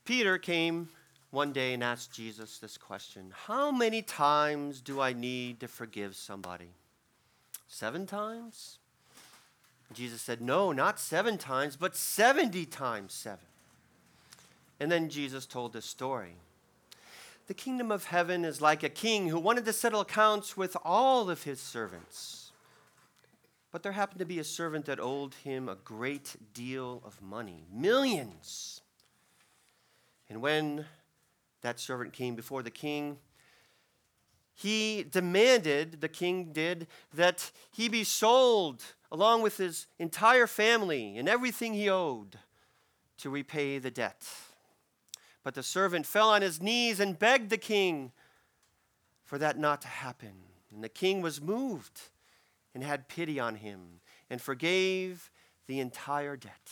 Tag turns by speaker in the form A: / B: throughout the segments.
A: Peter came one day and asked Jesus this question: how many times do I need to forgive somebody? 7 times? Jesus said, no, not 7 times, but 70 times 7. And then Jesus told this story. The kingdom of heaven is like a king who wanted to settle accounts with all of his servants. But there happened to be a servant that owed him a great deal of money, millions. And when that servant came before the king, he demanded, the king did, that he be sold along with his entire family and everything he owed to repay the debt. But the servant fell on his knees and begged the king for that not to happen. And the king was moved and had pity on him and forgave the entire debt.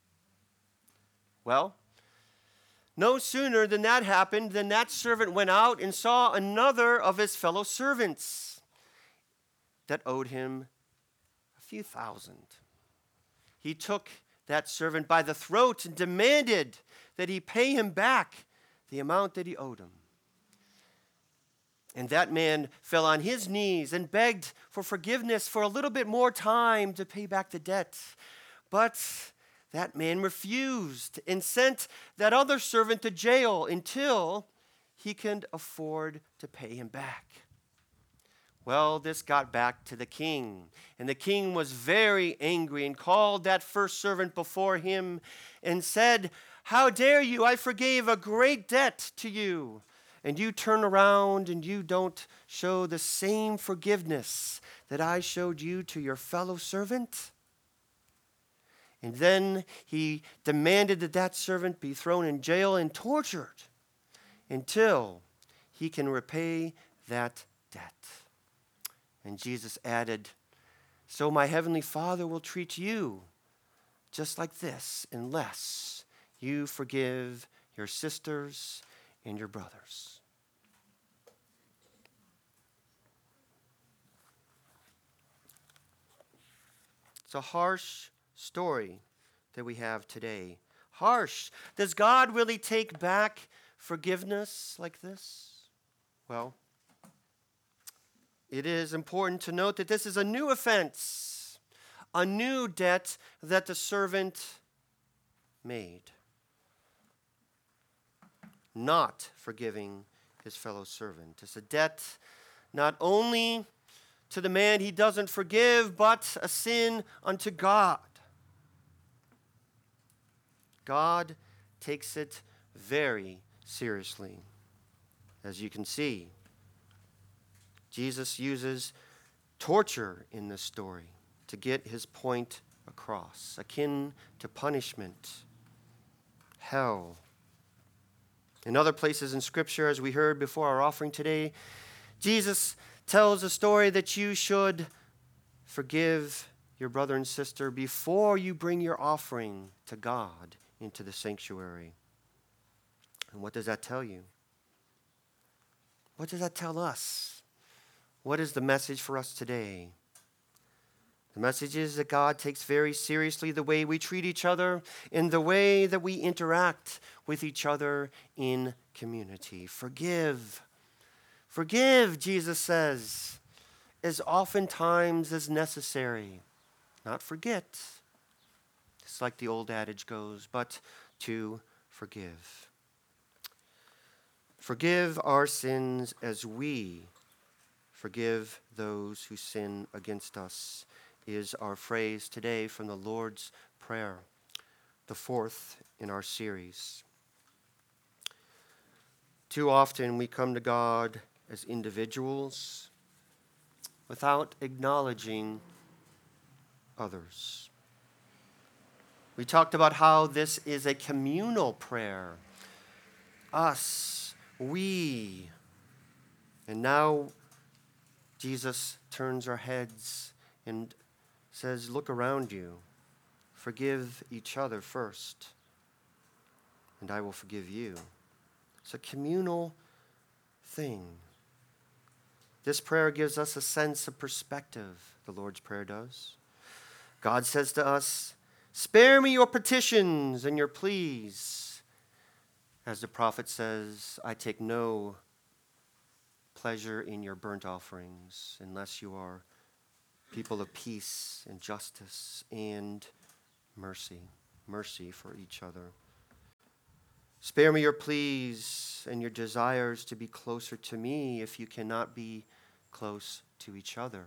A: Well, no sooner than that happened than that servant went out and saw another of his fellow servants that owed him a few thousand. He took that servant by the throat and demanded that he pay him back the amount that he owed him. And that man fell on his knees and begged for forgiveness for a little bit more time to pay back the debt. But that man refused and sent that other servant to jail until he could afford to pay him back. Well, this got back to the king, and the king was very angry and called that first servant before him and said, how dare you? I forgave a great debt to you, and you turn around and you don't show the same forgiveness that I showed you to your fellow servant? And then he demanded that that servant be thrown in jail and tortured until he can repay that debt. And Jesus added, so my heavenly Father will treat you just like this unless you forgive your sisters and your brothers. It's a harsh story that we have today. Harsh. Does God really take back forgiveness like this? Well, it is important to note that this is a new offense, a new debt that the servant made. Not forgiving his fellow servant. It's a debt not only to the man he doesn't forgive, but a sin unto God. God takes it very seriously, as you can see. Jesus uses torture in this story to get his point across, akin to punishment, hell. In other places in Scripture, as we heard before our offering today, Jesus tells a story that you should forgive your brother and sister before you bring your offering to God into the sanctuary. And what does that tell you? What does that tell us? What is the message for us today? The message is that God takes very seriously the way we treat each other and the way that we interact with each other in community. Forgive. Forgive, Jesus says, as oftentimes as necessary. Not forget. It's like the old adage goes, but to forgive. Forgive our sins as we forgive those who sin against us, is our phrase today from the Lord's Prayer, the 4th in our series. Too often we come to God as individuals without acknowledging others. We talked about how this is a communal prayer. Us, we. And now Jesus turns our heads and says, look around you. Forgive each other first, and I will forgive you. It's a communal thing. This prayer gives us a sense of perspective, the Lord's Prayer does. God says to us, spare me your petitions and your pleas, As the prophet says, I take no pleasure in your burnt offerings unless you are people of peace and justice and mercy for each other. Spare me your pleas and your desires to be closer to me if you cannot be close to each other.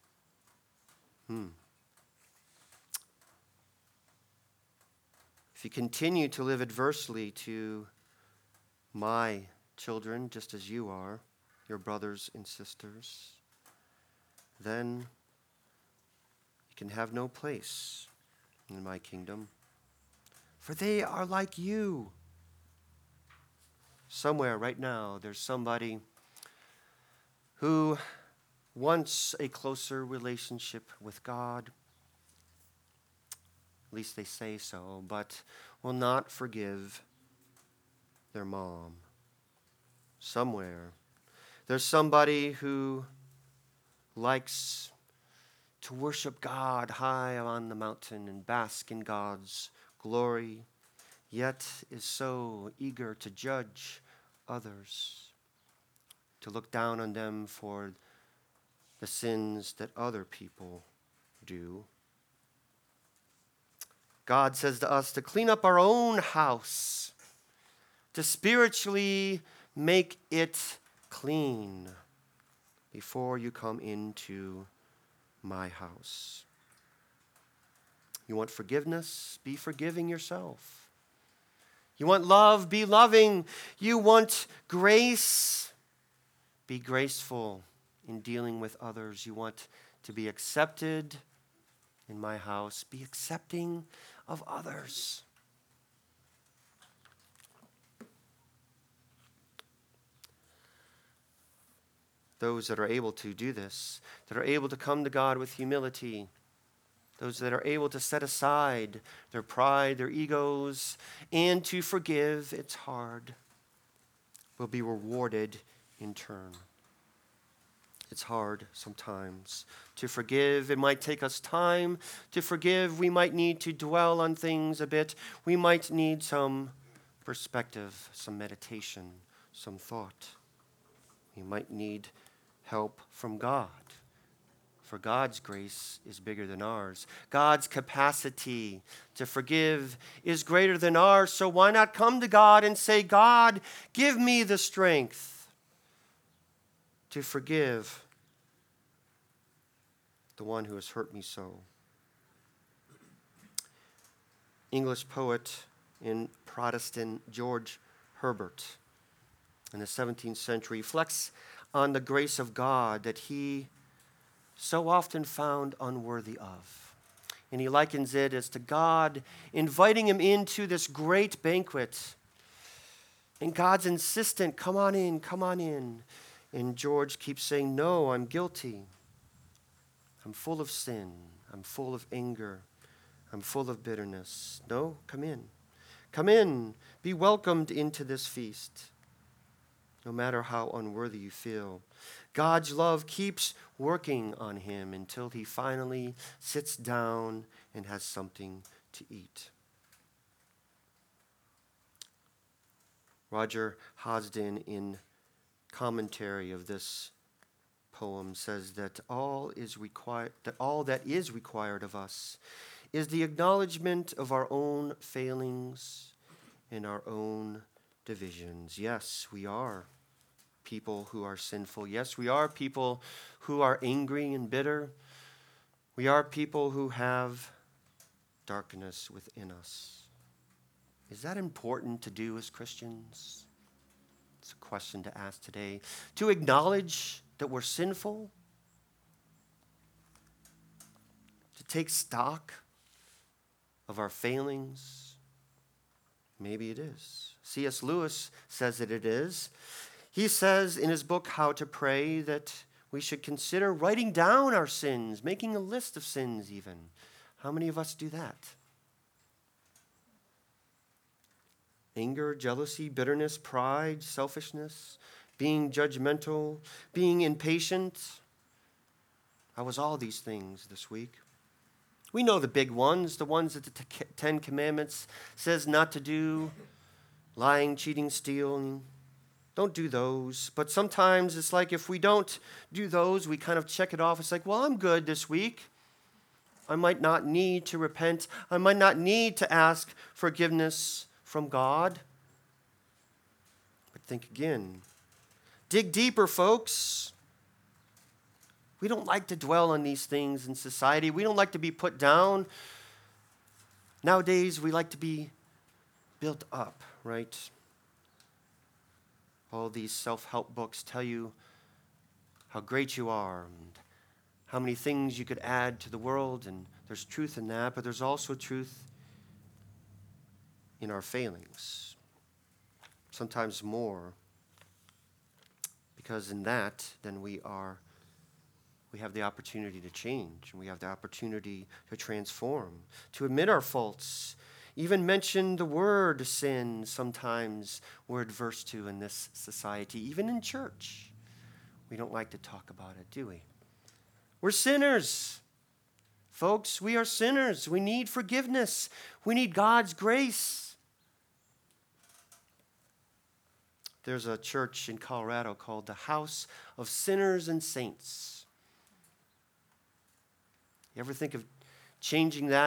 A: If you continue to live adversely to my children, just as you are, your brothers and sisters, then you can have no place in my kingdom, for they are like you. Somewhere right now, there's somebody who wants a closer relationship with God. At least they say so, but will not forgive their mom. Somewhere, there's somebody who likes to worship God high on the mountain and bask in God's glory, yet is so eager to judge others, to look down on them for the sins that other people do. God says to us to clean up our own house, to spiritually make it clean before you come into my house. You want forgiveness? Be forgiving yourself. You want love? Be loving. You want grace? Be graceful in dealing with others. You want to be accepted in my house? Be accepting of others. Those that are able to do this, that are able to come to God with humility, those that are able to set aside their pride, their egos, and to forgive, it's hard, will be rewarded in turn. It's hard sometimes to forgive. It might take us time to forgive. We might need to dwell on things a bit. We might need some perspective, some meditation, some thought. We might need help from God. For God's grace is bigger than ours. God's capacity to forgive is greater than ours. So why not come to God and say, God, give me the strength to forgive the one who has hurt me so. English poet and Protestant George Herbert in the 17th century reflects on the grace of God that he so often found unworthy of. And he likens it as to God inviting him into this great banquet. And God's insistent, come on in, come on in. And George keeps saying, no, I'm guilty. I'm full of sin. I'm full of anger. I'm full of bitterness. No, come in. Come in. Be welcomed into this feast. No matter how unworthy you feel. God's love keeps working on him until he finally sits down and has something to eat. Roger Hosden, in commentary of this poem, says that all that is required of us is the acknowledgement of our own failings and our own divisions. Yes, we are people who are sinful. Yes, we are people who are angry and bitter. We are people who have darkness within us. Is that important to do as Christians? It's a question to ask today. To acknowledge that we're sinful? To take stock of our failings? Maybe it is. C.S. Lewis says that it is. He says in his book, How to Pray, that we should consider writing down our sins, making a list of sins even. How many of us do that? Anger, jealousy, bitterness, pride, selfishness, being judgmental, being impatient. I was all these things this week. We know the big ones, the ones that the Ten Commandments says not to do. Lying, cheating, stealing. Don't do those. But sometimes it's like if we don't do those, we kind of check it off. It's like, well, I'm good this week. I might not need to repent. I might not need to ask forgiveness from God. But think again. Dig deeper, folks. We don't like to dwell on these things in society. We don't like to be put down. Nowadays, we like to be built up, right? All these self-help books tell you how great you are and how many things you could add to the world, and there's truth in that, but there's also truth in our failings. Sometimes more, because in that, then we have the opportunity to change, and we have the opportunity to transform, to admit our faults, even mention the word sin sometimes we're adverse to in this society, even in church. We don't like to talk about it, do we? We're sinners. Folks, we are sinners. We need forgiveness. We need God's grace. There's a church in Colorado called the House of Sinners and Saints. You ever think of changing the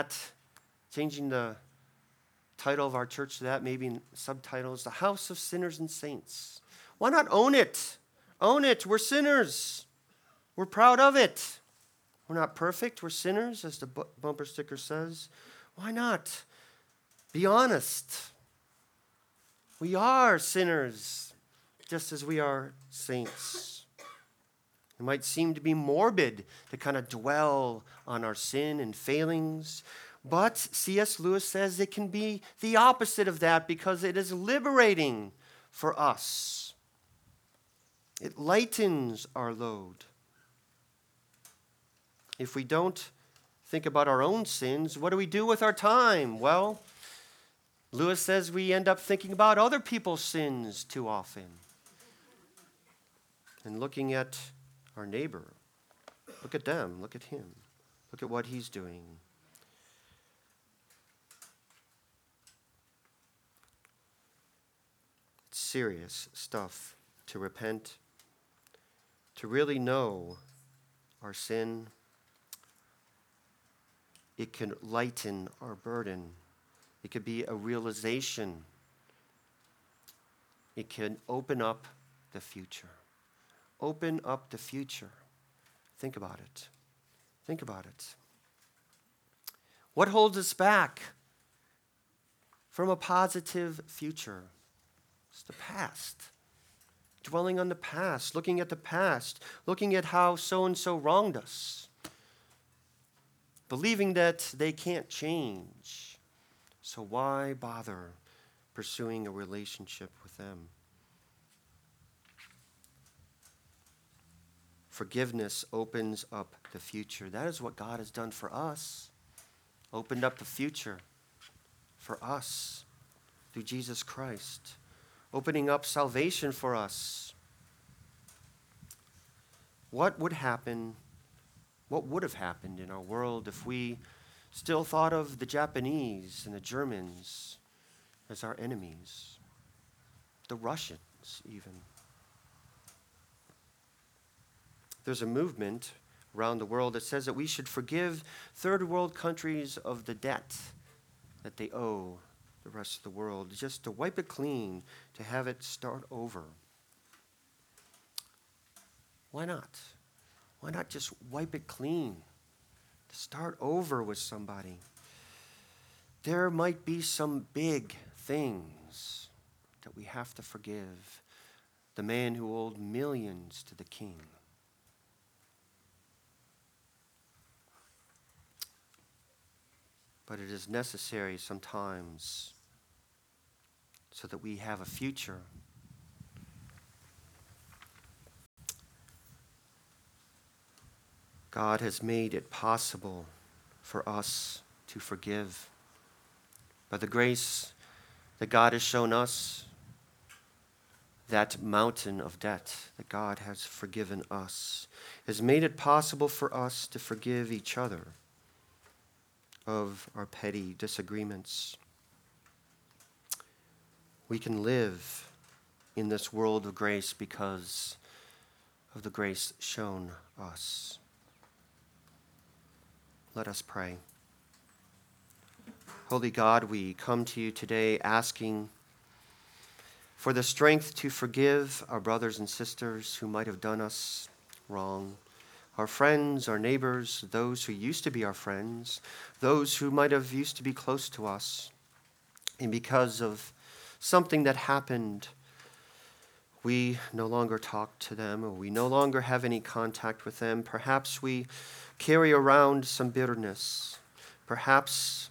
A: title of our church to that, maybe in subtitles, the House of Sinners and Saints? Why not own it? Own it. We're sinners. We're proud of it. We're not perfect. We're sinners, as the bumper sticker says. Why not? Be honest. We are sinners, just as we are saints. It might seem to be morbid to kind of dwell on our sin and failings, but C.S. Lewis says it can be the opposite of that because it is liberating for us. It lightens our load. If we don't think about our own sins, what do we do with our time? Well, Lewis says we end up thinking about other people's sins too often and looking at our neighbor. Look at them. Look at him. Look at what he's doing. It's serious stuff to repent, to really know our sin. It can lighten our burden. It could be a realization. It can open up the future. Open up the future. Think about it. Think about it. What holds us back from a positive future? It's the past. Dwelling on the past, looking at the past, looking at how so-and-so wronged us, believing that they can't change. So why bother pursuing a relationship with them? Forgiveness opens up the future. That is what God has done for us. Opened up the future for us through Jesus Christ. Opening up salvation for us. What would happen? What would have happened in our world if we still thought of the Japanese and the Germans as our enemies? The Russians, even. There's a movement around the world that says that we should forgive third world countries of the debt that they owe the rest of the world, just to wipe it clean, to have it start over. Why not? Why not just wipe it clean? To start over with somebody. There might be some big things that we have to forgive. The man who owed millions to the king. But it is necessary sometimes so that we have a future. God has made it possible for us to forgive. By the grace that God has shown us, that mountain of debt that God has forgiven us has made it possible for us to forgive each other of our petty disagreements. We can live in this world of grace because of the grace shown us. Let us pray. Holy God, we come to you today asking for the strength to forgive our brothers and sisters who might have done us wrong, our friends, our neighbors, those who used to be our friends, those who might have used to be close to us. And because of something that happened, we no longer talk to them, or we no longer have any contact with them. Perhaps we carry around some bitterness. Perhaps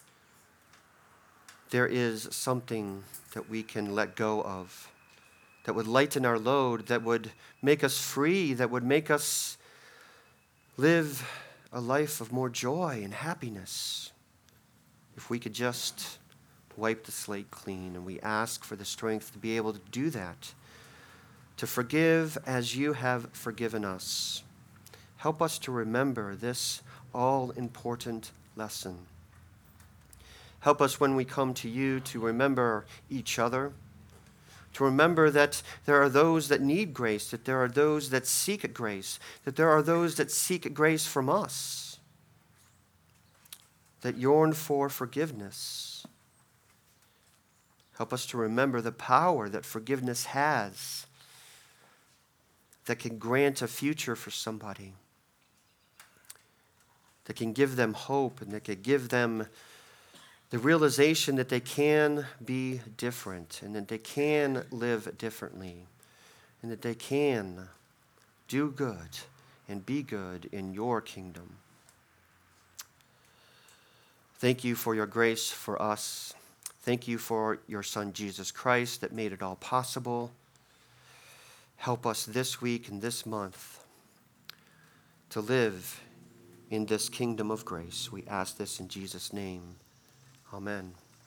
A: there is something that we can let go of, that would lighten our load, that would make us free, that would make us live a life of more joy and happiness. If we could just wipe the slate clean, and we ask for the strength to be able to do that, to forgive as you have forgiven us. Help us to remember this all-important lesson. Help us when we come to you to remember each other, to remember that there are those that need grace, that there are those that seek grace, that there are those that seek grace from us, that yearn for forgiveness. Help us to remember the power that forgiveness has, that can grant a future for somebody, that can give them hope, and that can give them the realization that they can be different, and that they can live differently, and that they can do good and be good in your kingdom. Thank you for your grace for us. Thank you for your Son, Jesus Christ, that made it all possible. Help us this week and this month to live in this kingdom of grace. We ask this in Jesus' name. Amen.